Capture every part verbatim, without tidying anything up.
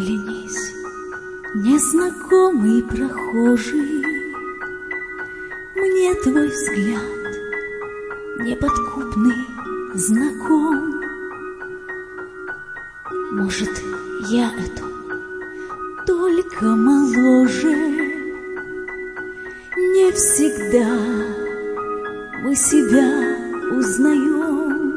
Оглянись, незнакомый прохожий, мне твой взгляд неподкупный знаком. Может, я эту только моложе. Не всегда мы себя узнаем.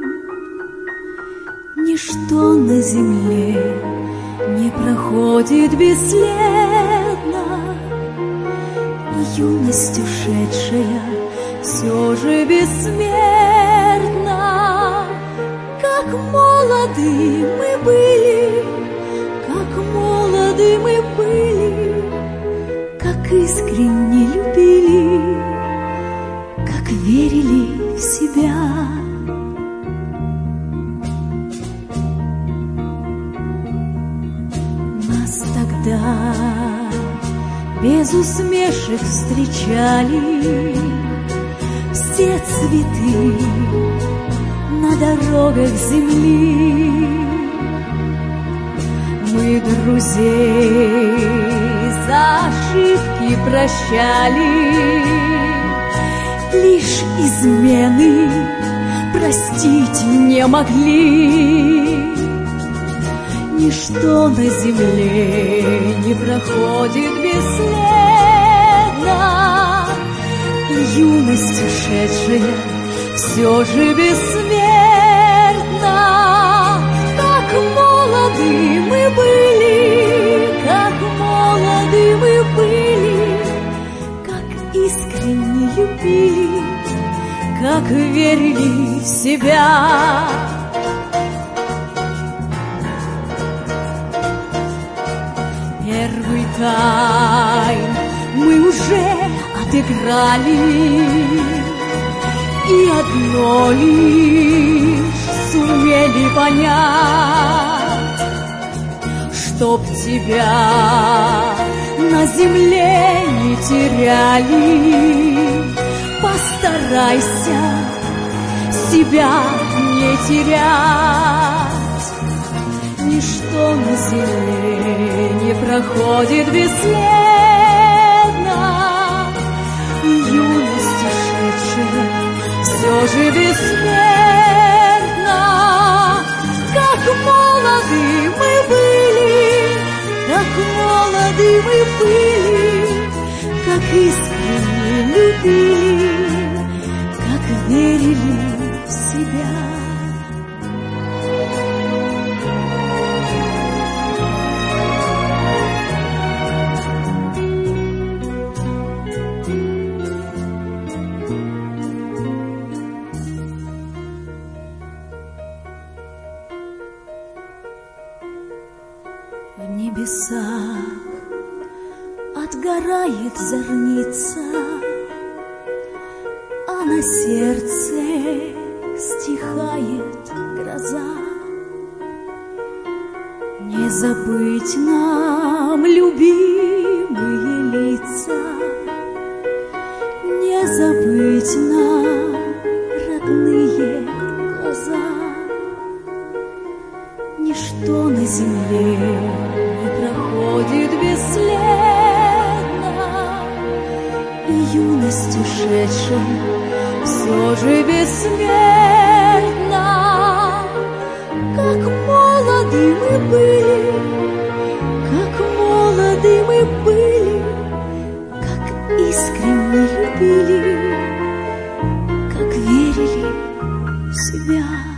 Ничто на земле не проходит бесследно, и юность ушедшая все же бессмертна. Как молоды мы были, как молоды мы были, как искренне любили, как верили в себя. Нас тогда без усмешек встречали все цветы на дорогах земли. Мы друзей за ошибки прощали, лишь измены простить не могли. Ничто на земле не проходит бесследно, и юность ушедшая все же бессмертна. Как молоды мы были, как молоды мы были, как искренне любили, как верили в себя. Первый тайм мы уже отыграли, и одно лишь сумели понять: чтоб тебя на земле не теряли, постарайся себя не терять. Ничто на земле не проходит бесследно, и юность ушедшая все же бессмертна. Как молоды мы были, как молоды мы были, как искренне любили, как верили в себя. В небесах отгорает зорница, а на сердце стихает гроза. Не забыть нам любимые лица, не забыть нам родные глаза. Ничто на земле не проходит бесследно, и юность ушедшая все же бессмертна. Как молоды мы были, как молоды мы были, как искренне любили, как верили в себя.